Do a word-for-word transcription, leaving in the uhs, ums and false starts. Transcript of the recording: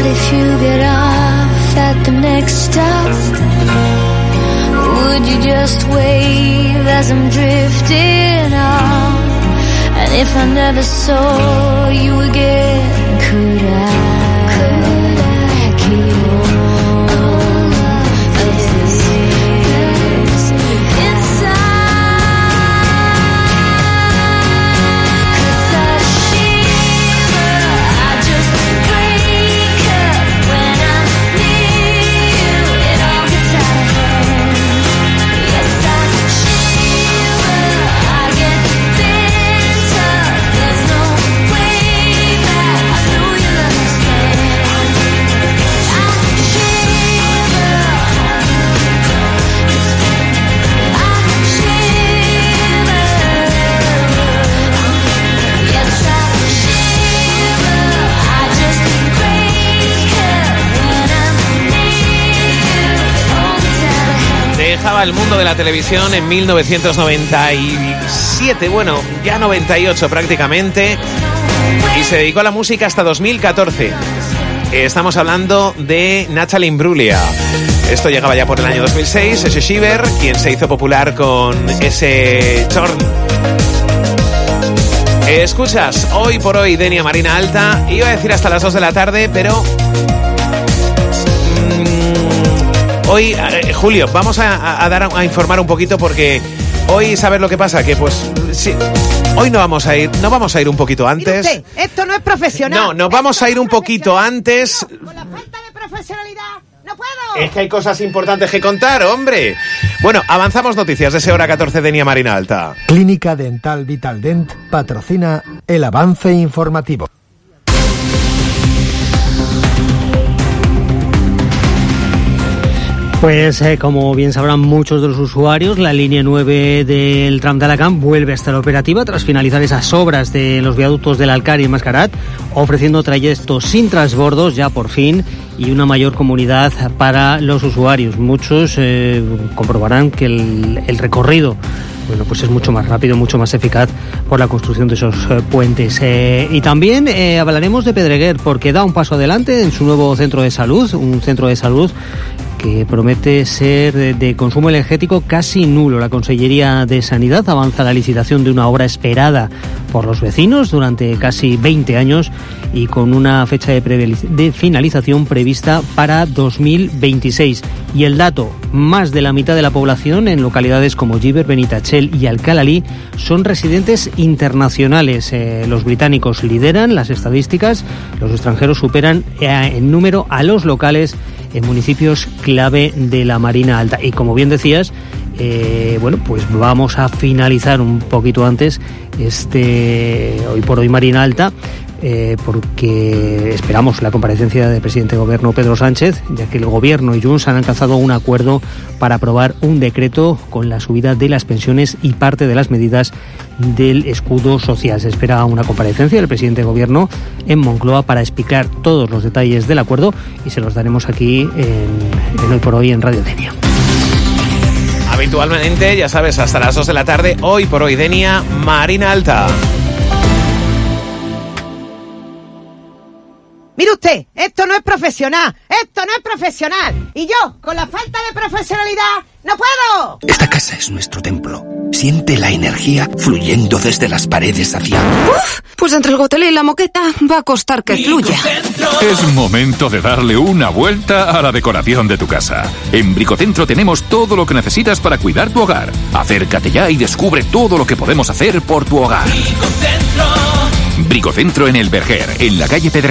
What if you get off at the next stop? Would you just wave as I'm drifting off? And if I never saw you again, could I, could I keep all of this inside? 'Cause I shiver, I just break up when I'm near you. It all gets out of hand. Yes, I shiver, I get this up. There's no way back. I know you'll understand. I shiver, I shiver. Yes, I shiver, I just break up when I'm near you. It all gets out of hand. Dejaba el mundo de la televisión en mil novecientos noventa y siete, bueno, ya noventa y ocho prácticamente, y se dedicó a la música hasta dos mil catorce. Estamos hablando de Natalie Imbruglia. Esto llegaba ya por el año dos mil seis, ese Shiver, quien se hizo popular con ese Torn. Escuchas Hoy por Hoy Denia Marina Alta. Iba a decir hasta las dos de la tarde, pero mm, hoy, eh, Julio, vamos a, a dar a informar un poquito, porque hoy, ¿sabes lo que pasa? Que pues sí, hoy no vamos a ir, no vamos a ir un poquito antes. Mire usted, esto no es profesional. No, nos vamos Esto a ir no un es poquito profesional. antes. No, con la falta de profesionalidad no puedo. Es que hay cosas importantes que contar, hombre. Bueno, avanzamos noticias de ese hora catorce de Denia Marina Alta. Clínica Dental Vitaldent patrocina el avance informativo. Pues eh, como bien sabrán muchos de los usuarios, la línea nueve del tram de Alacant vuelve a estar operativa tras finalizar esas obras de los viaductos del Alcar y Mascarat, ofreciendo trayectos sin transbordos ya por fin y una mayor comodidad para los usuarios. Muchos eh, comprobarán que el, el recorrido, bueno, pues es mucho más rápido, mucho más eficaz por la construcción de esos eh, puentes. Eh, y también eh, hablaremos de Pedreguer, porque da un paso adelante en su nuevo centro de salud, un centro de salud que promete ser de, de consumo energético casi nulo. La Consellería de Sanidad avanza la licitación de una obra esperada por los vecinos durante casi veinte años y con una fecha de, pre- de finalización prevista para dos mil veintiséis. Y el dato, más de la mitad de la población en localidades como Giver, Benitachell y Alcalalí son residentes internacionales. Eh, los británicos lideran las estadísticas, los extranjeros superan eh, en número a los locales en municipios clave de la Marina Alta. Y como bien decías, eh, bueno, pues vamos a finalizar un poquito antes este Hoy por Hoy Marina Alta, eh, porque esperamos la comparecencia del presidente de Gobierno Pedro Sánchez, ya que el Gobierno y Junts han alcanzado un acuerdo para aprobar un decreto con la subida de las pensiones y parte de las medidas del escudo social. Se espera una comparecencia del presidente de Gobierno en Moncloa para explicar todos los detalles del acuerdo y se los daremos aquí en, en Hoy por Hoy en Radio Denia. Habitualmente, ya sabes, hasta las dos de la tarde, Hoy por Hoy Denia Marina Alta. Mire usted, esto no es profesional, esto no es profesional. Y yo, con la falta de profesionalidad, no puedo. Esta casa es nuestro templo. Siente la energía fluyendo desde las paredes hacia... Uf, pues entre el gotelé y la moqueta va a costar que fluya. Es momento de darle una vuelta a la decoración de tu casa. En Bricocentro tenemos todo lo que necesitas para cuidar tu hogar. Acércate ya y descubre todo lo que podemos hacer por tu hogar. Bricocentro. Bricocentro en El Verger, en la calle Pedreguer.